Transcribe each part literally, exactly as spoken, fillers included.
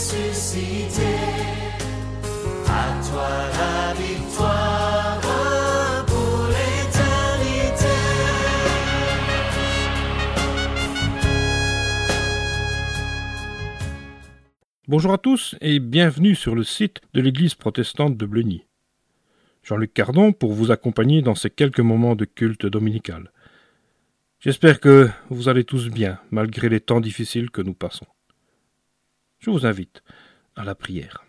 ressuscité. À toi la victoire pour l'éternité. Bonjour à tous et bienvenue sur le site de l'Église protestante de Bleuny. Jean-Luc Cardon pour vous accompagner dans ces quelques moments de culte dominical. J'espère que vous allez tous bien, malgré les temps difficiles que nous passons. Je vous invite à la prière.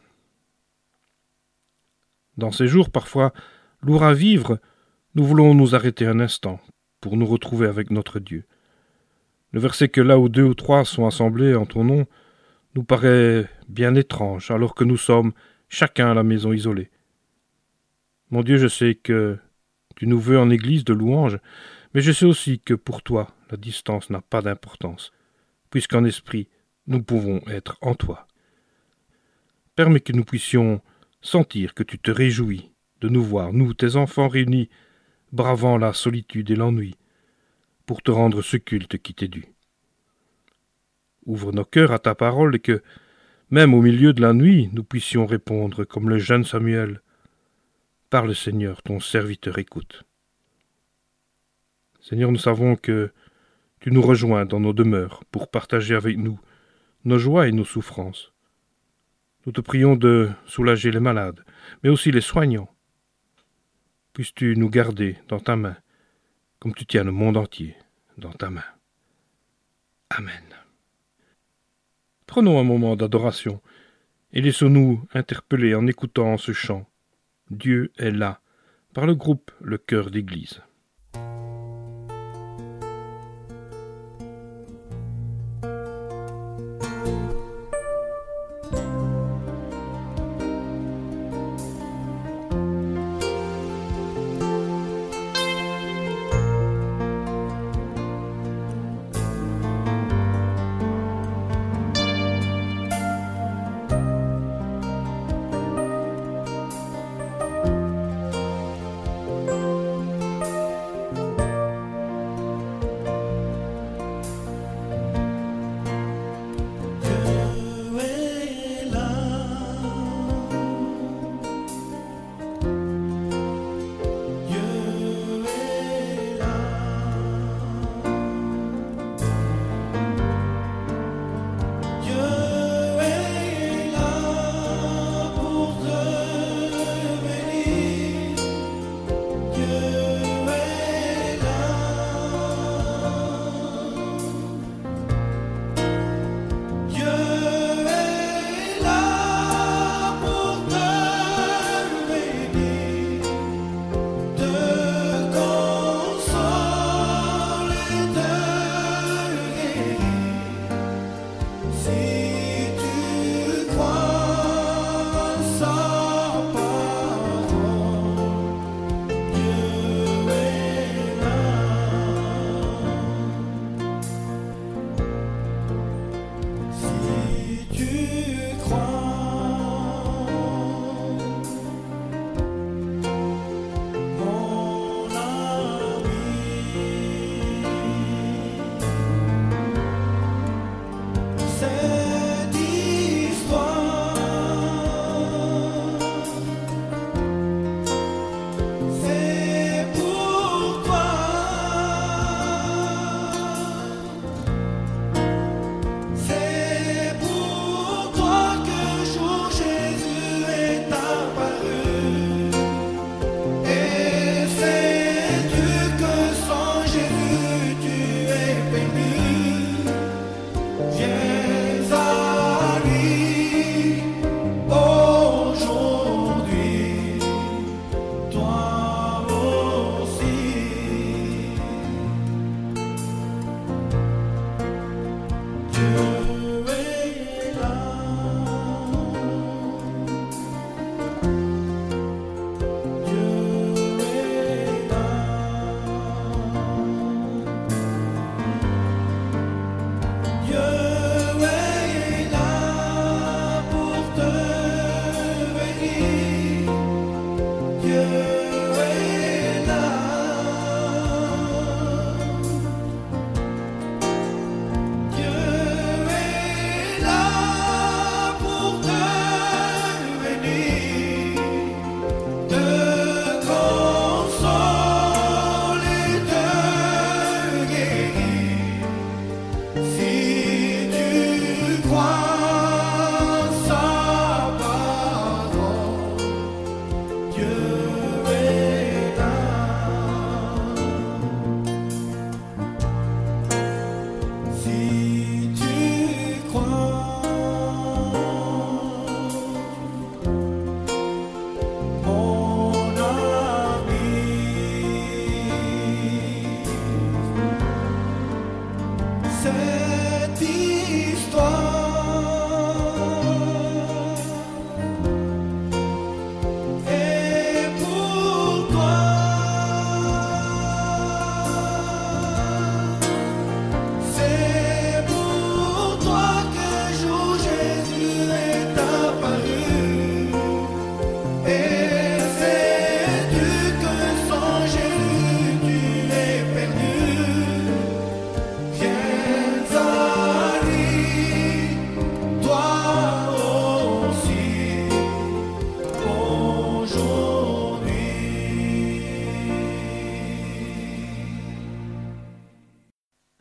Dans ces jours parfois lourds à vivre, nous voulons nous arrêter un instant pour nous retrouver avec notre Dieu. Le verset que là où deux ou trois sont assemblés en ton nom nous paraît bien étrange, alors que nous sommes chacun à la maison isolée. Mon Dieu, je sais que tu nous veux en église de louange, mais je sais aussi que pour toi, la distance n'a pas d'importance, puisqu'en esprit, nous pouvons être en toi. Permets que nous puissions sentir que tu te réjouis de nous voir, nous, tes enfants réunis, bravant la solitude et l'ennui, pour te rendre ce culte qui t'est dû. Ouvre nos cœurs à ta parole et que, même au milieu de la nuit, nous puissions répondre comme le jeune Samuel. Parle, Seigneur, ton serviteur écoute. Seigneur, nous savons que tu nous rejoins dans nos demeures pour partager avec nous nos joies et nos souffrances. Nous te prions de soulager les malades, mais aussi les soignants. Puisses-tu nous garder dans ta main, comme tu tiens le monde entier dans ta main. Amen. Prenons un moment d'adoration et laissons-nous interpeller en écoutant ce chant. Dieu est là, par le groupe Le Chœur d'Église.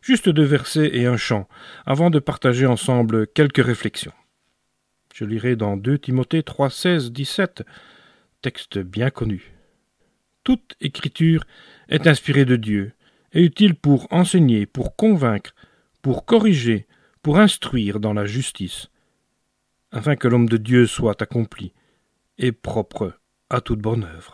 Juste deux versets et un chant, avant de partager ensemble quelques réflexions. Je lirai dans deux Timothée trois, seize, dix-sept, texte bien connu. Toute écriture est inspirée de Dieu, et utile pour enseigner, pour convaincre, pour corriger, pour instruire dans la justice, afin que l'homme de Dieu soit accompli et propre à toute bonne œuvre.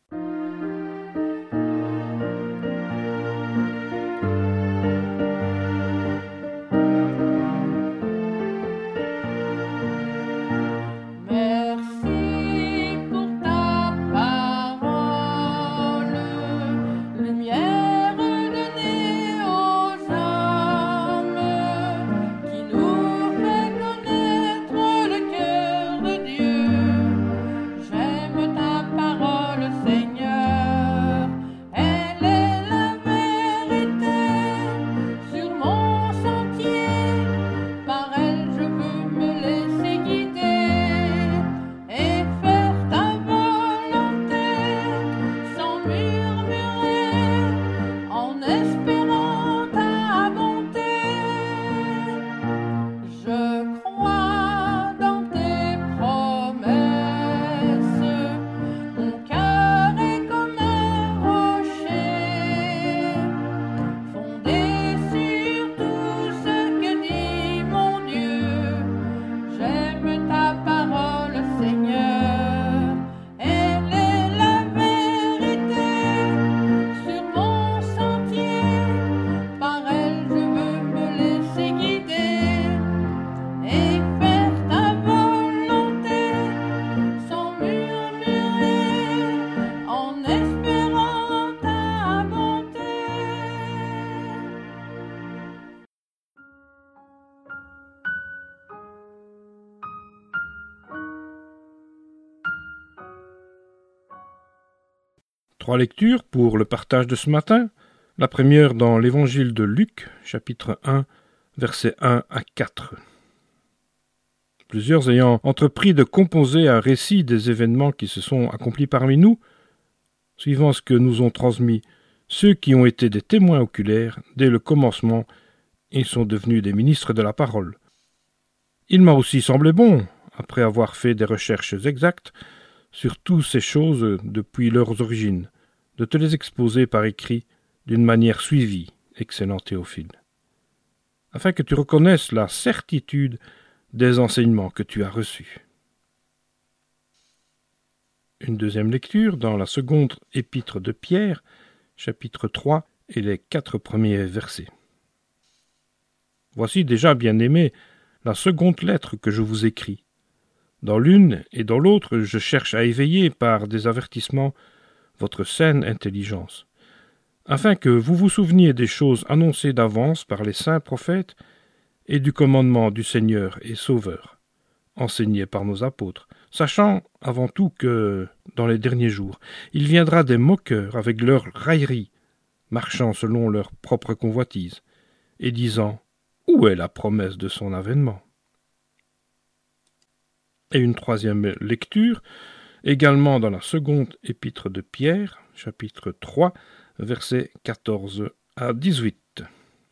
Trois lectures pour le partage de ce matin. La première dans l'Évangile de Luc, chapitre un, versets un à quatre. Plusieurs ayant entrepris de composer un récit des événements qui se sont accomplis parmi nous, suivant ce que nous ont transmis ceux qui ont été des témoins oculaires dès le commencement et sont devenus des ministres de la parole. Il m'a aussi semblé bon, après avoir fait des recherches exactes sur toutes ces choses depuis leurs origines, de te les exposer par écrit d'une manière suivie, excellent Théophile, afin que tu reconnaisses la certitude des enseignements que tu as reçus. Une deuxième lecture dans la seconde épître de Pierre, chapitre trois et les quatre premiers versets. Voici déjà, bien-aimés, la seconde lettre que je vous écris. Dans l'une et dans l'autre, je cherche à éveiller par des avertissements votre saine intelligence, afin que vous vous souveniez des choses annoncées d'avance par les saints prophètes et du commandement du Seigneur et Sauveur, enseigné par nos apôtres, sachant avant tout que, dans les derniers jours, il viendra des moqueurs avec leur raillerie, marchant selon leur propre convoitise, et disant « Où est la promesse de son avènement ?» Et une troisième lecture, également dans la seconde épître de Pierre, chapitre trois, versets quatorze à dix-huit.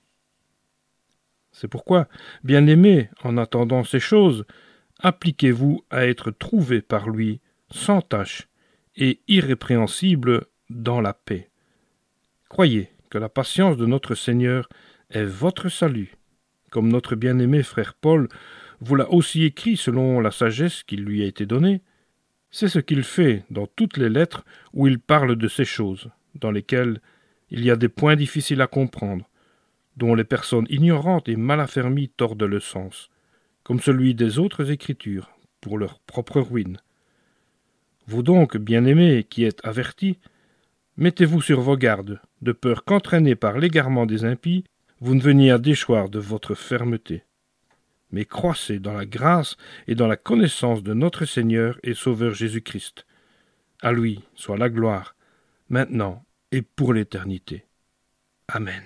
C'est pourquoi, bien-aimés, en attendant ces choses, appliquez-vous à être trouvés par lui sans tache et irrépréhensibles dans la paix. Croyez que la patience de notre Seigneur est votre salut, comme notre bien-aimé frère Paul vous l'a aussi écrit selon la sagesse qui lui a été donnée. C'est ce qu'il fait dans toutes les lettres où il parle de ces choses, dans lesquelles il y a des points difficiles à comprendre, dont les personnes ignorantes et mal affermies tordent le sens, comme celui des autres Écritures, pour leur propre ruine. Vous donc, bien-aimés, qui êtes avertis, mettez-vous sur vos gardes, de peur qu'entraînés par l'égarement des impies, vous ne veniez à déchoir de votre fermeté. Mais croissez dans la grâce et dans la connaissance de notre Seigneur et Sauveur Jésus-Christ. À lui soit la gloire, maintenant et pour l'éternité. Amen.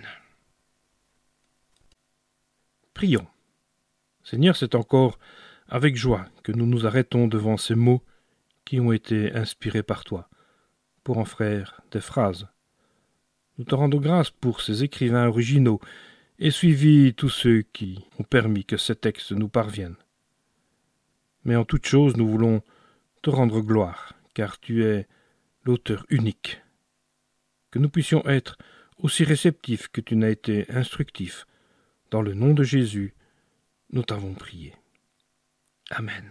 Prions. Seigneur, c'est encore avec joie que nous nous arrêtons devant ces mots qui ont été inspirés par toi, pour en faire des phrases. Nous te rendons grâce pour ces écrivains originaux et suivi tous ceux qui ont permis que ces textes nous parviennent. Mais en toute chose, nous voulons te rendre gloire, car tu es l'auteur unique. Que nous puissions être aussi réceptifs que tu n'as été instructif. Dans le nom de Jésus, nous t'avons prié. Amen.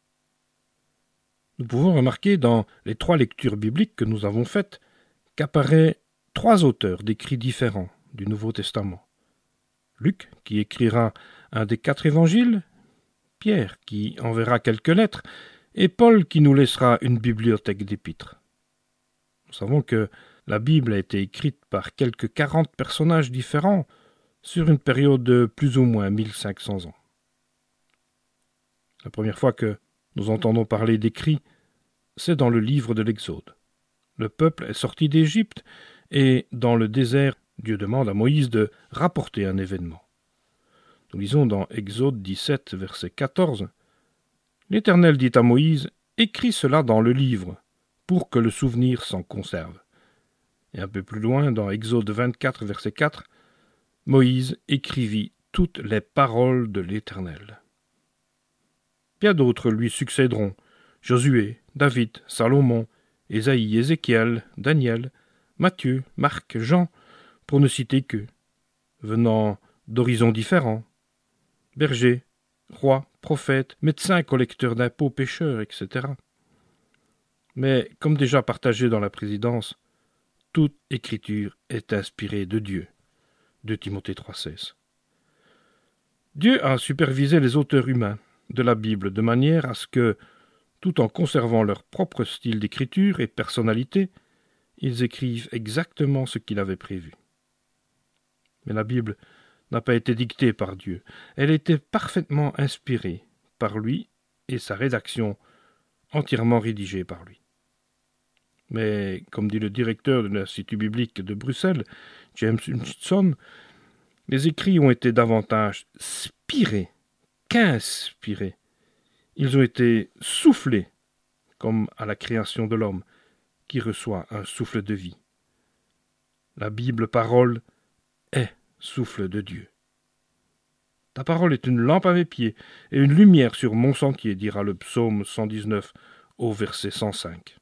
Nous pouvons remarquer dans les trois lectures bibliques que nous avons faites qu'apparaissent trois auteurs d'écrits différents du Nouveau Testament. Luc, qui écrira un des quatre évangiles, Pierre, qui enverra quelques lettres, et Paul, qui nous laissera une bibliothèque d'épîtres. Nous savons que la Bible a été écrite par quelques quarante personnages différents sur une période de plus ou moins mille cinq cents ans. La première fois que nous entendons parler d'écrits, c'est dans le livre de l'Exode. Le peuple est sorti d'Égypte et, dans le désert, Dieu demande à Moïse de rapporter un événement. Nous lisons dans Exode dix-sept, verset quatorze. « L'Éternel dit à Moïse, écris cela dans le livre, pour que le souvenir s'en conserve. » Et un peu plus loin, dans Exode vingt-quatre, verset quatre, Moïse écrivit toutes les paroles de l'Éternel. Bien d'autres lui succéderont, Josué, David, Salomon, Ésaïe, Ézéchiel, Daniel, Matthieu, Marc, Jean, pour ne citer qu'eux, venant d'horizons différents, bergers, rois, prophètes, médecins, collecteurs d'impôts, pêcheurs, et cetera. Mais, comme déjà partagé dans la présidence, toute écriture est inspirée de Dieu. deux Timothée trois seize. Dieu a supervisé les auteurs humains de la Bible de manière à ce que, tout en conservant leur propre style d'écriture et personnalité, ils écrivent exactement ce qu'il avait prévu. Mais la Bible n'a pas été dictée par Dieu. Elle était parfaitement inspirée par lui et sa rédaction entièrement rédigée par lui. Mais, comme dit le directeur de l'Institut biblique de Bruxelles, James Hutchinson, les écrits ont été davantage spirés qu'inspirés. Ils ont été soufflés, comme à la création de l'homme, qui reçoit un souffle de vie. La Bible parole est souffle de Dieu. Ta parole est une lampe à mes pieds et une lumière sur mon sentier, dira le psaume cent dix-neuf au verset cent cinq.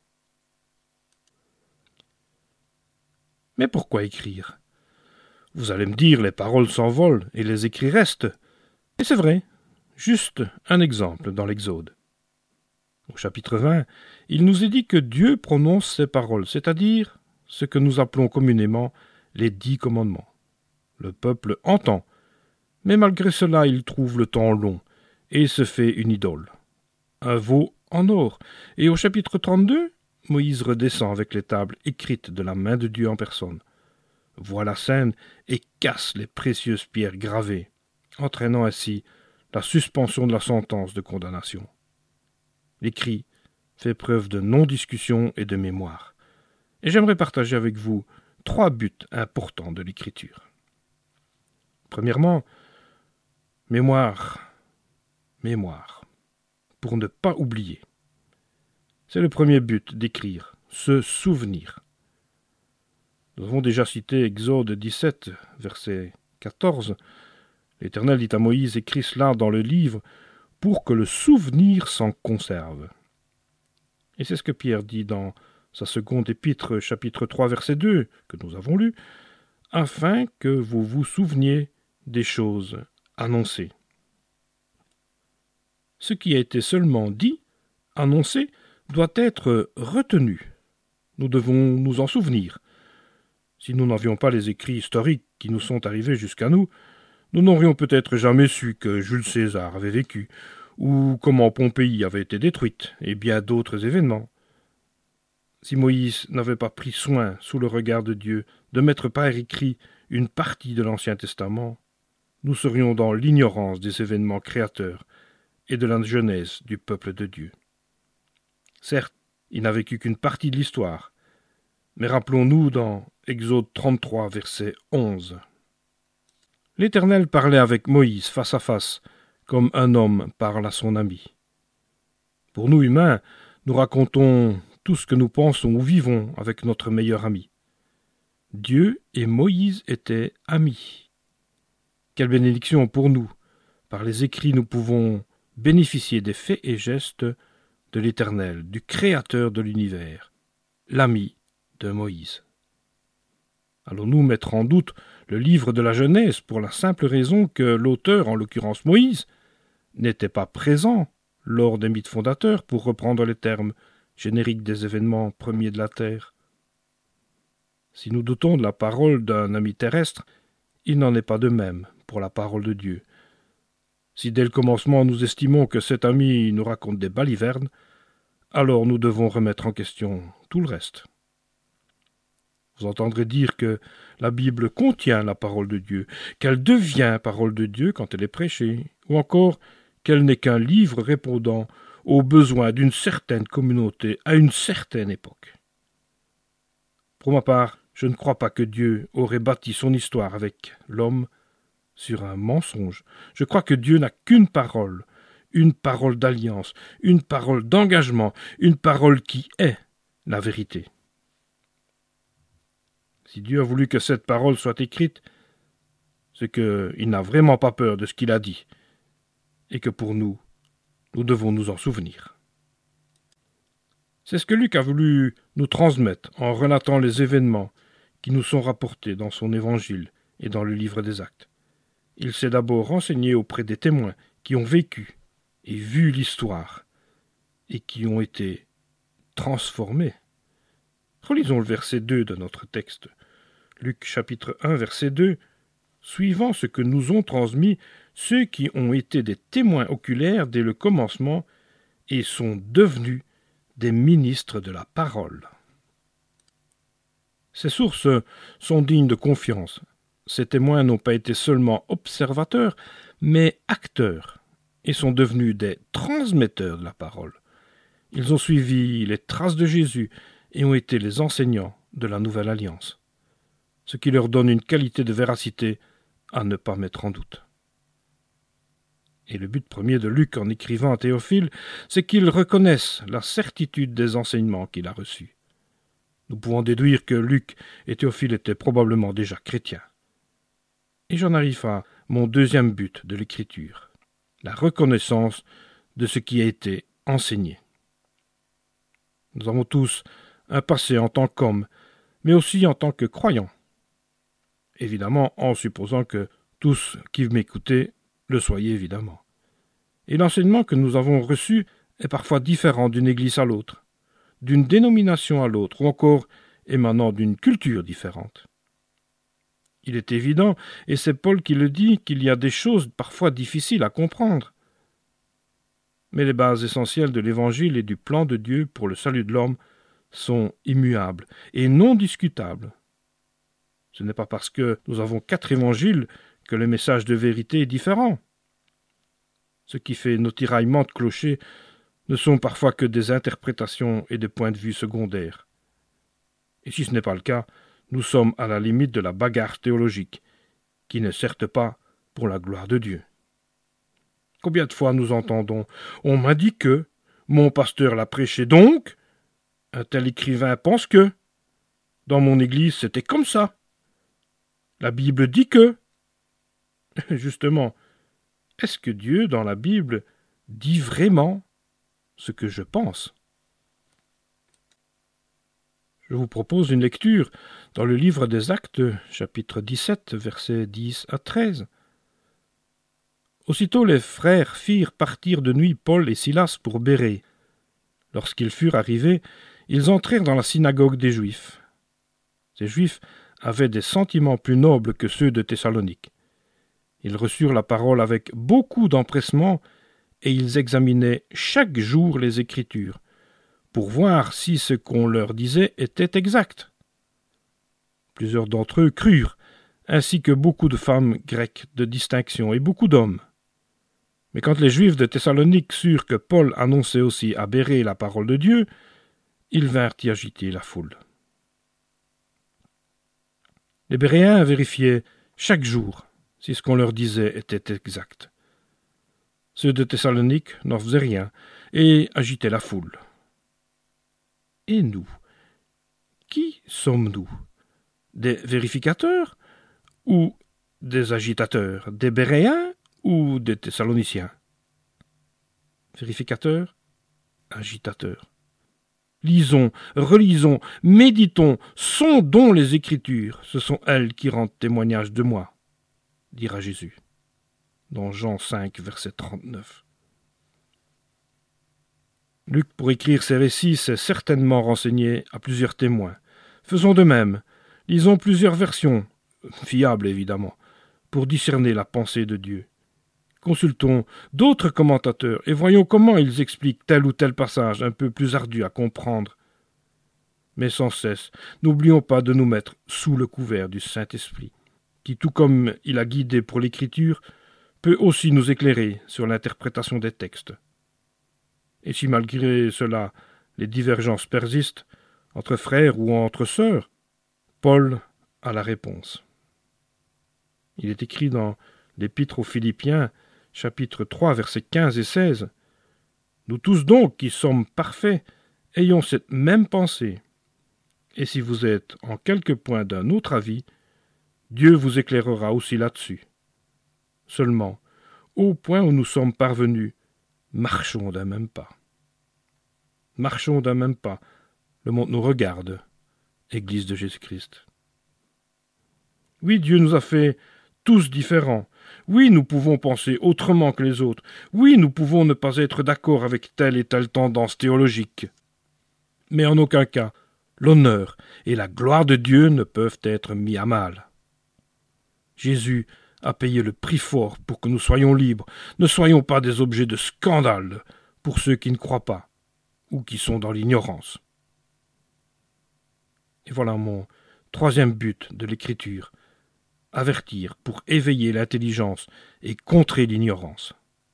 Mais pourquoi écrire? Vous allez me dire, les paroles s'envolent et les écrits restent. Et c'est vrai, juste un exemple dans l'Exode. Au chapitre vingt, il nous est dit que Dieu prononce ces paroles, c'est-à-dire ce que nous appelons communément les dix commandements. Le peuple entend, mais malgré cela il trouve le temps long et se fait une idole, un veau en or. Et au chapitre trente-deux, Moïse redescend avec les tables écrites de la main de Dieu en personne, voit la scène et casse les précieuses pierres gravées, entraînant ainsi la suspension de la sentence de condamnation. L'écrit fait preuve de non-discussion et de mémoire. Et j'aimerais partager avec vous trois buts importants de l'écriture. Premièrement, mémoire, mémoire, pour ne pas oublier. C'est le premier but d'écrire, se souvenir. Nous avons déjà cité Exode dix-sept, verset quatorze. L'Éternel dit à Moïse, écris cela dans le livre, pour que le souvenir s'en conserve. Et c'est ce que Pierre dit dans sa seconde épître, chapitre trois, verset deux, que nous avons lu, afin que vous vous souveniez des choses annoncées. Ce qui a été seulement dit, annoncé, doit être retenu. Nous devons nous en souvenir. Si nous n'avions pas les écrits historiques qui nous sont arrivés jusqu'à nous, nous n'aurions peut-être jamais su que Jules César avait vécu, ou comment Pompéi avait été détruite, et bien d'autres événements. Si Moïse n'avait pas pris soin, sous le regard de Dieu, de mettre par écrit une partie de l'Ancien Testament, nous serions dans l'ignorance des événements créateurs et de la genèse du peuple de Dieu. Certes, il n'a vécu qu'une partie de l'histoire, mais rappelons-nous dans Exode trente-trois, verset onze. L'Éternel parlait avec Moïse face à face, comme un homme parle à son ami. Pour nous humains, nous racontons tout ce que nous pensons ou vivons avec notre meilleur ami. Dieu et Moïse étaient amis. Quelle bénédiction pour nous! Par les écrits, nous pouvons bénéficier des faits et gestes de l'Éternel, du Créateur de l'univers, l'ami de Moïse. Allons-nous mettre en doute le livre de la Genèse pour la simple raison que l'auteur, en l'occurrence Moïse, n'était pas présent lors des mythes fondateurs, pour reprendre les termes génériques des événements premiers de la Terre? Si nous doutons de la parole d'un ami terrestre, il n'en est pas de même pour la parole de Dieu. Si dès le commencement nous estimons que cet ami nous raconte des balivernes, alors nous devons remettre en question tout le reste. Vous entendrez dire que la Bible contient la parole de Dieu, qu'elle devient parole de Dieu quand elle est prêchée, ou encore qu'elle n'est qu'un livre répondant aux besoins d'une certaine communauté à une certaine époque. Pour ma part, je ne crois pas que Dieu aurait bâti son histoire avec l'homme sur un mensonge. Je crois que Dieu n'a qu'une parole, une parole d'alliance, une parole d'engagement, une parole qui est la vérité. Si Dieu a voulu que cette parole soit écrite, c'est qu'il n'a vraiment pas peur de ce qu'il a dit, et que pour nous, nous devons nous en souvenir. C'est ce que Luc a voulu nous transmettre en relatant les événements qui nous sont rapportés dans son évangile et dans le livre des Actes. Il s'est d'abord renseigné auprès des témoins qui ont vécu et vu l'histoire et qui ont été transformés. Relisons le verset deux de notre texte. Luc chapitre un, verset deux. Suivant ce que nous ont transmis ceux qui ont été des témoins oculaires dès le commencement et sont devenus des ministres de la parole. Ces sources sont dignes de confiance. Ces témoins n'ont pas été seulement observateurs, mais acteurs, et sont devenus des transmetteurs de la parole. Ils ont suivi les traces de Jésus et ont été les enseignants de la Nouvelle Alliance, ce qui leur donne une qualité de véracité à ne pas mettre en doute. Et le but premier de Luc en écrivant à Théophile, c'est qu'il reconnaisse la certitude des enseignements qu'il a reçus. Nous pouvons déduire que Luc et Théophile étaient probablement déjà chrétiens. Et j'en arrive à mon deuxième but de l'écriture, la reconnaissance de ce qui a été enseigné. Nous avons tous un passé en tant qu'hommes, mais aussi en tant que croyants. Évidemment, en supposant que tous qui m'écoutez le soyez évidemment. Et l'enseignement que nous avons reçu est parfois différent d'une église à l'autre, d'une dénomination à l'autre, ou encore émanant d'une culture différente. Il est évident, et c'est Paul qui le dit, qu'il y a des choses parfois difficiles à comprendre. Mais les bases essentielles de l'Évangile et du plan de Dieu pour le salut de l'homme sont immuables et non discutables. Ce n'est pas parce que nous avons quatre évangiles que le message de vérité est différent. Ce qui fait nos tiraillements de clochers ne sont parfois que des interprétations et des points de vue secondaires. Et si ce n'est pas le cas, nous sommes à la limite de la bagarre théologique, qui n'est certes pas pour la gloire de Dieu. Combien de fois nous entendons « On m'a dit que, mon pasteur l'a prêché donc, un tel écrivain pense que, dans mon église c'était comme ça, la Bible dit que... » Justement, est-ce que Dieu, dans la Bible, dit vraiment ce que je pense? Je vous propose une lecture dans le livre des Actes, chapitre dix-sept, versets dix à treize. Aussitôt les frères firent partir de nuit Paul et Silas pour Bérée. Lorsqu'ils furent arrivés, ils entrèrent dans la synagogue des Juifs. Ces Juifs avaient des sentiments plus nobles que ceux de Thessalonique. Ils reçurent la parole avec beaucoup d'empressement et ils examinaient chaque jour les Écritures, pour voir si ce qu'on leur disait était exact. Plusieurs d'entre eux crurent, ainsi que beaucoup de femmes grecques de distinction et beaucoup d'hommes. Mais quand les Juifs de Thessalonique surent que Paul annonçait aussi à Bérée la parole de Dieu, ils vinrent y agiter la foule. Les Béréens vérifiaient chaque jour si ce qu'on leur disait était exact. Ceux de Thessalonique n'en faisaient rien et agitaient la foule. Et nous, qui sommes-nous? Des vérificateurs ou des agitateurs, des Béréens ou des Thessaloniciens? Vérificateur, agitateur. Lisons, relisons, méditons, sondons les Écritures, ce sont elles qui rendent témoignage de moi, dira Jésus, dans Jean cinq, verset trente-neuf. Luc, pour écrire ces récits, s'est certainement renseigné à plusieurs témoins. Faisons de même, lisons plusieurs versions, fiables évidemment, pour discerner la pensée de Dieu. Consultons d'autres commentateurs et voyons comment ils expliquent tel ou tel passage un peu plus ardu à comprendre. Mais sans cesse, n'oublions pas de nous mettre sous le couvert du Saint-Esprit, qui, tout comme il a guidé pour l'Écriture, peut aussi nous éclairer sur l'interprétation des textes. Et si malgré cela les divergences persistent, entre frères ou entre sœurs, Paul a la réponse. Il est écrit dans l'Épître aux Philippiens, chapitre trois, versets quinze et seize. « Nous tous donc, qui sommes parfaits, ayons cette même pensée. Et si vous êtes en quelque point d'un autre avis, Dieu vous éclairera aussi là-dessus. Seulement, au point où nous sommes parvenus, marchons d'un même pas. Marchons d'un même pas. Le monde nous regarde, Église de Jésus-Christ. Oui, Dieu nous a fait tous différents. Oui, nous pouvons penser autrement que les autres. Oui, nous pouvons ne pas être d'accord avec telle et telle tendance théologique. Mais en aucun cas, l'honneur et la gloire de Dieu ne peuvent être mis à mal. Jésus a payé le prix fort pour que nous soyons libres. Ne soyons pas des objets de scandale pour ceux qui ne croient pas ou qui sont dans l'ignorance. Et voilà mon troisième but de l'Écriture. Avertir pour éveiller l'intelligence et contrer l'ignorance.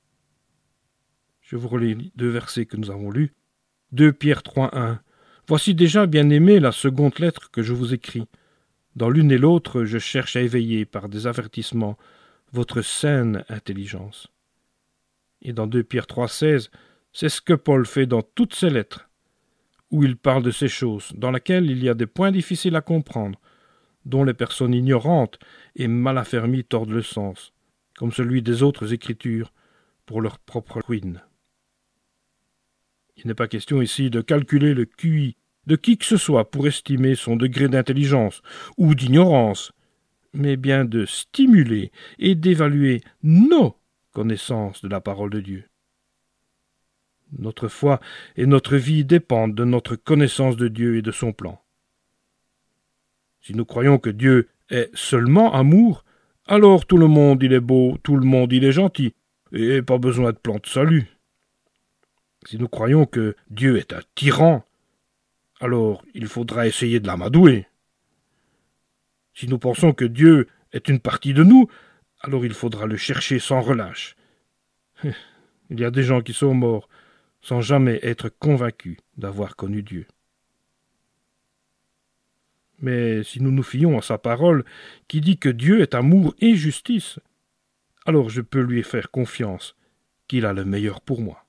Je vous relis deux versets que nous avons lus. deux Pierre trois, un. Voici déjà, bien-aimés, la seconde lettre que je vous écris. Dans l'une et l'autre, je cherche à éveiller par des avertissements votre saine intelligence. Et dans deux Pierre trois, seize, c'est ce que Paul fait dans toutes ses lettres, où il parle de ces choses, dans lesquelles il y a des points difficiles à comprendre, dont les personnes ignorantes et mal affermies tordent le sens, comme celui des autres Écritures, pour leur propre ruine. Il n'est pas question ici de calculer le Q I de qui que ce soit pour estimer son degré d'intelligence ou d'ignorance, mais bien de stimuler et d'évaluer nos connaissances de la parole de Dieu. Notre foi et notre vie dépendent de notre connaissance de Dieu et de son plan. Si nous croyons que Dieu est seulement amour, alors tout le monde il est beau, tout le monde il est gentil, et pas besoin de plan de salut. Si nous croyons que Dieu est un tyran, alors il faudra essayer de l'amadouer. Si nous pensons que Dieu est une partie de nous, alors il faudra le chercher sans relâche. Il y a des gens qui sont morts sans jamais être convaincus d'avoir connu Dieu. Mais si nous nous fions à sa parole, qui dit que Dieu est amour et justice, alors je peux lui faire confiance qu'il a le meilleur pour moi.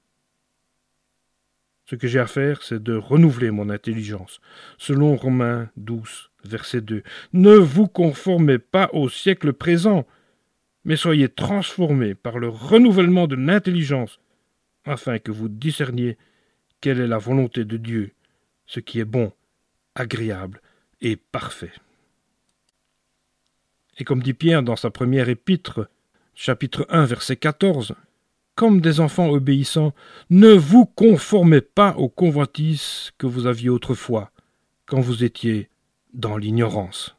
Ce que j'ai à faire, c'est de renouveler mon intelligence, selon Romains douze, verset deux. Ne vous conformez pas au siècle présent, mais soyez transformés par le renouvellement de l'intelligence, afin que vous discerniez quelle est la volonté de Dieu, ce qui est bon, agréable et parfait. Et comme dit Pierre dans sa première épître, chapitre un, verset quatorze, comme des enfants obéissants, ne vous conformez pas aux convoitises que vous aviez autrefois, quand vous étiez dans l'ignorance.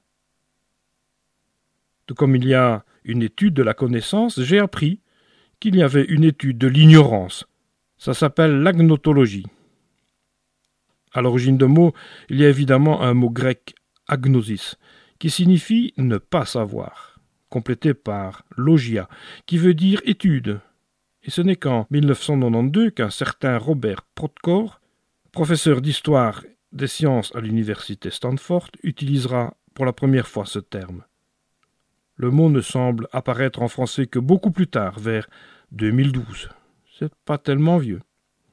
Tout comme il y a une étude de la connaissance, j'ai appris qu'il y avait une étude de l'ignorance. Ça s'appelle l'agnotologie. À l'origine de mot, il y a évidemment un mot grec, agnosis, qui signifie ne pas savoir, complété par logia, qui veut dire étude. Et ce n'est qu'en mille neuf cent quatre-vingt-douze qu'un certain Robert Protkor, professeur d'histoire des sciences à l'université Stanford, utilisera pour la première fois ce terme. Le mot ne semble apparaître en français que beaucoup plus tard, vers deux mille douze. C'est pas tellement vieux.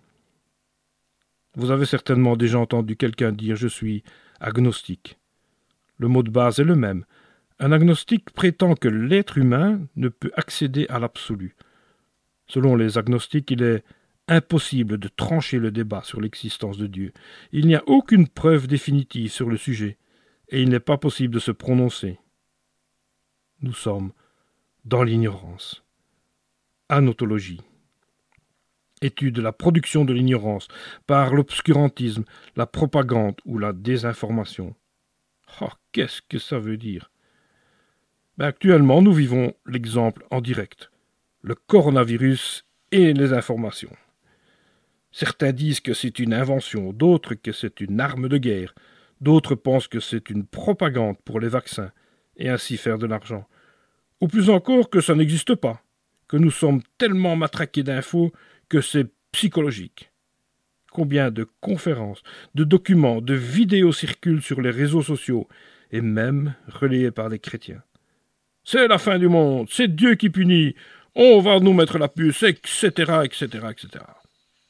Vous avez certainement déjà entendu quelqu'un dire « je suis agnostique ». Le mot de base est le même, Un agnostique prétend que l'être humain ne peut accéder à l'absolu. Selon les agnostiques, il est impossible de trancher le débat sur l'existence de Dieu. Il n'y a aucune preuve définitive sur le sujet, et il n'est pas possible de se prononcer. Nous sommes dans l'ignorance. Anotologie. Étude de la production de l'ignorance par l'obscurantisme, la propagande ou la désinformation. Oh, qu'est-ce que ça veut dire? Ben, actuellement, nous vivons l'exemple en direct. Le coronavirus et les informations. Certains disent que c'est une invention, d'autres que c'est une arme de guerre, d'autres pensent que c'est une propagande pour les vaccins, et ainsi faire de l'argent. Ou plus encore que ça n'existe pas, que nous sommes tellement matraqués d'infos que c'est psychologique. Combien de conférences, de documents, de vidéos circulent sur les réseaux sociaux, et même relayés par des chrétiens. C'est la fin du monde, c'est Dieu qui punit, on va nous mettre la puce, et cetera, et cetera, et cetera.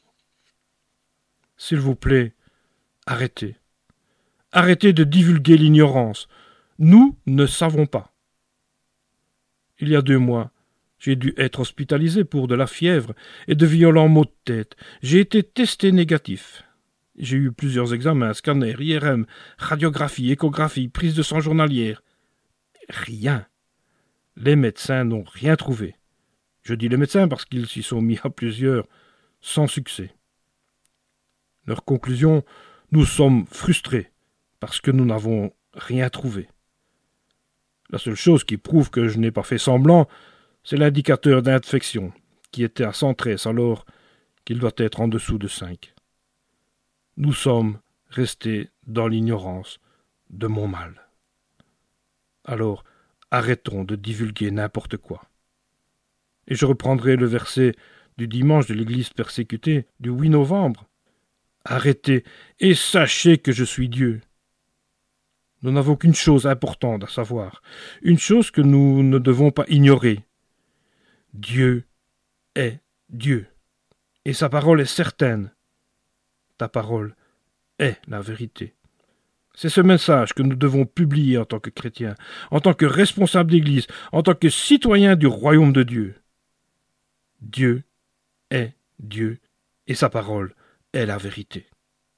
S'il vous plaît, arrêtez. Arrêtez de divulguer l'ignorance. Nous ne savons pas. Il y a deux mois, j'ai dû être hospitalisé pour de la fièvre et de violents maux de tête. J'ai été testé négatif. J'ai eu plusieurs examens, scanners, I R M, radiographie, échographie, prise de sang journalière. Rien. Les médecins n'ont rien trouvé. Je dis les médecins parce qu'ils s'y sont mis à plusieurs, sans succès. Leur conclusion, nous sommes frustrés, parce que nous n'avons rien trouvé. La seule chose qui prouve que je n'ai pas fait semblant, c'est l'indicateur d'infection, qui était à cent treize alors qu'il doit être en dessous de cinq. Nous sommes restés dans l'ignorance de mon mal. Alors, arrêtons de divulguer n'importe quoi. Et je reprendrai le verset du dimanche de l'Église persécutée du huit novembre. Arrêtez et sachez que je suis Dieu. Nous n'avons qu'une chose importante à savoir, une chose que nous ne devons pas ignorer. Dieu est Dieu, et sa parole est certaine. Ta parole est la vérité. C'est ce message que nous devons publier en tant que chrétiens, en tant que responsables d'Église, en tant que citoyens du royaume de Dieu. Dieu est Dieu, et sa parole est la vérité.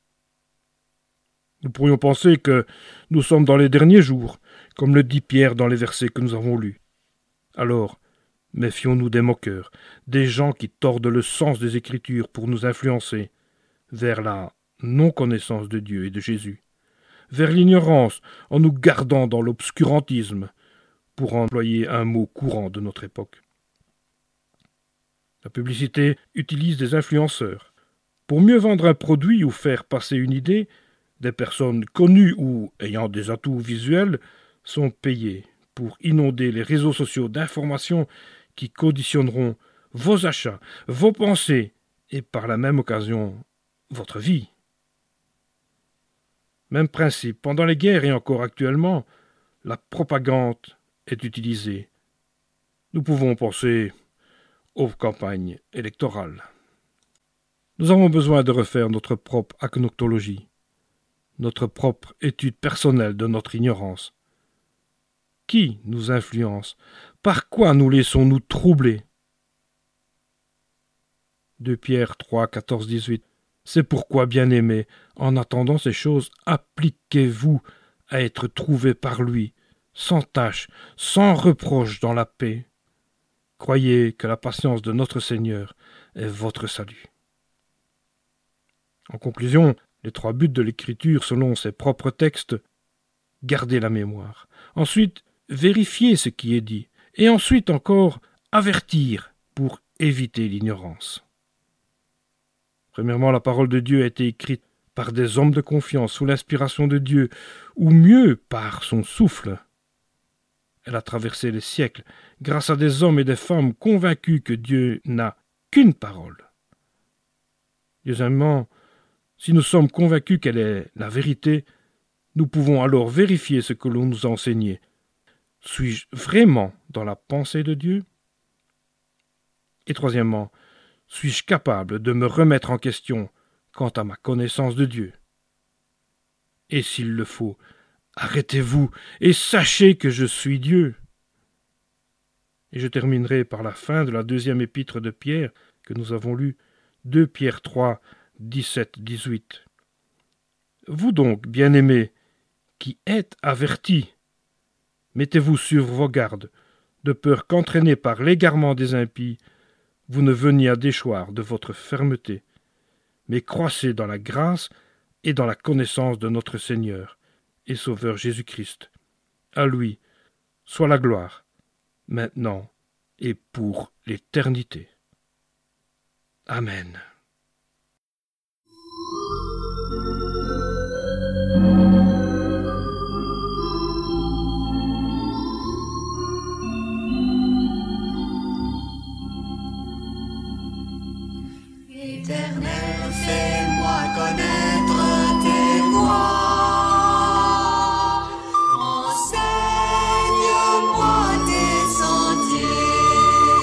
Nous pourrions penser que nous sommes dans les derniers jours, comme le dit Pierre dans les versets que nous avons lus. Alors, méfions-nous des moqueurs, des gens qui tordent le sens des Écritures pour nous influencer vers la non-connaissance de Dieu et de Jésus, vers l'ignorance en nous gardant dans l'obscurantisme, pour employer un mot courant de notre époque. La publicité utilise des influenceurs. Pour mieux vendre un produit ou faire passer une idée, des personnes connues ou ayant des atouts visuels sont payées pour inonder les réseaux sociaux d'informations qui conditionneront vos achats, vos pensées et par la même occasion votre vie. Même principe, pendant les guerres et encore actuellement, la propagande est utilisée. Nous pouvons penser aux campagnes électorales. Nous avons besoin de refaire notre propre agnostiologie, notre propre étude personnelle de notre ignorance. Qui nous influence? Par quoi nous laissons-nous troubler? deux Pierre trois, quatorze, dix-huit. C'est pourquoi, bien-aimés, en attendant ces choses, appliquez-vous à être trouvés par lui, sans tache, sans reproche dans la paix. Croyez que la patience de notre Seigneur est votre salut. En conclusion, les trois buts de l'Écriture selon ses propres textes: garder la mémoire. Ensuite, vérifier ce qui est dit. Et ensuite encore, avertir pour éviter l'ignorance. Premièrement, la parole de Dieu a été écrite par des hommes de confiance sous l'inspiration de Dieu, ou mieux par son souffle. Elle a traversé les siècles grâce à des hommes et des femmes convaincus que Dieu n'a qu'une parole. Deuxièmement, si nous sommes convaincus qu'elle est la vérité, nous pouvons alors vérifier ce que l'on nous a enseigné. Suis-je vraiment dans la pensée de Dieu? Et troisièmement, suis-je capable de me remettre en question quant à ma connaissance de Dieu? Et s'il le faut, Arrêtez-vous et sachez que je suis Dieu. Et je terminerai par la fin de la deuxième épître de Pierre que nous avons lue, deux Pierre trois, dix-sept à dix-huit. Vous donc, bien-aimés, qui êtes avertis, mettez-vous sur vos gardes, de peur qu'entraînés par l'égarement des impies, vous ne veniez à déchoir de votre fermeté, mais croissez dans la grâce et dans la connaissance de notre Seigneur et Sauveur Jésus-Christ. À lui soit la gloire, maintenant et pour l'éternité. Amen. Éternel, fais-moi connaître tes voies. Enseigne-moi tes sentiers.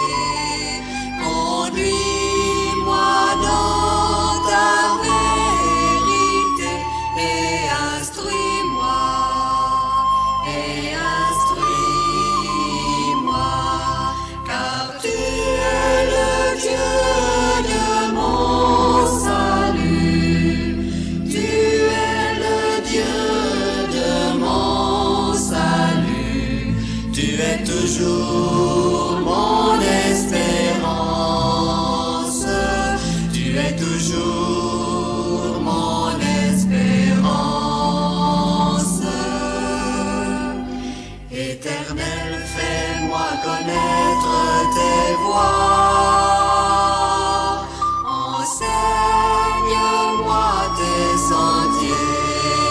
Conduis-moi dans ta vérité et instruis-moi, et instruis-moi, car tu es le Dieu de mon salut. Tu es le Dieu de mon salut. Tu es toujours mon espérance. Tu es toujours mon espérance. Éternel, fais-moi connaître tes voies. Enseigne-moi tes sentiers.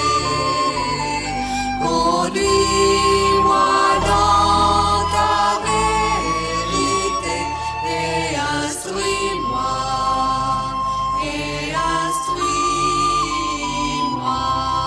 Conduis-moi dans ta vérité et instruis-moi, et instruis-moi.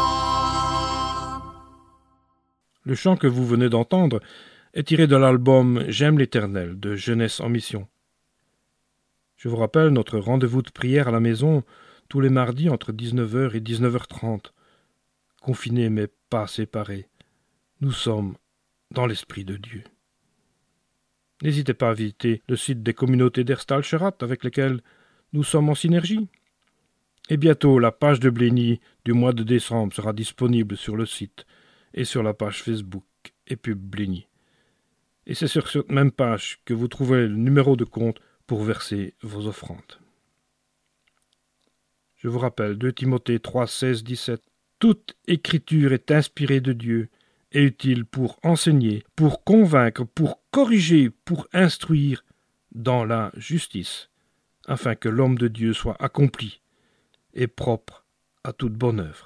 Le chant que vous venez d'entendre est tiré de l'album J'aime l'Éternel de Jeunesse en mission. Je vous rappelle notre rendez-vous de prière à la maison tous les mardis entre dix-neuf heures et dix-neuf heures trente. Confinés mais pas séparés, nous sommes dans l'Esprit de Dieu. N'hésitez pas à visiter le site des communautés d'Erstal-Sherat avec lesquelles nous sommes en synergie. Et bientôt, la page de Blény du mois de décembre sera disponible sur le site et sur la page Facebook et pub Blény. Et c'est sur cette même page que vous trouverez le numéro de compte pour verser vos offrandes. Je vous rappelle deux Timothée trois, seize, dix-sept. Toute écriture est inspirée de Dieu et utile pour enseigner, pour convaincre, pour corriger, pour instruire dans la justice, afin que l'homme de Dieu soit accompli et propre à toute bonne œuvre.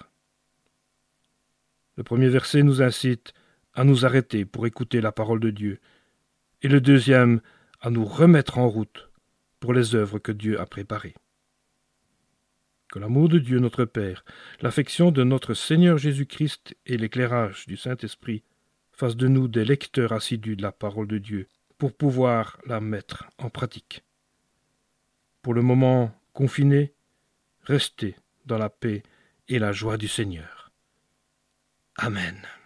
Le premier verset nous incite à nous arrêter pour écouter la parole de Dieu, et le deuxième à nous remettre en route pour les œuvres que Dieu a préparées. Que l'amour de Dieu notre Père, l'affection de notre Seigneur Jésus-Christ et l'éclairage du Saint-Esprit fassent de nous des lecteurs assidus de la parole de Dieu pour pouvoir la mettre en pratique. Pour le moment confiné, restez dans la paix et la joie du Seigneur. Amen.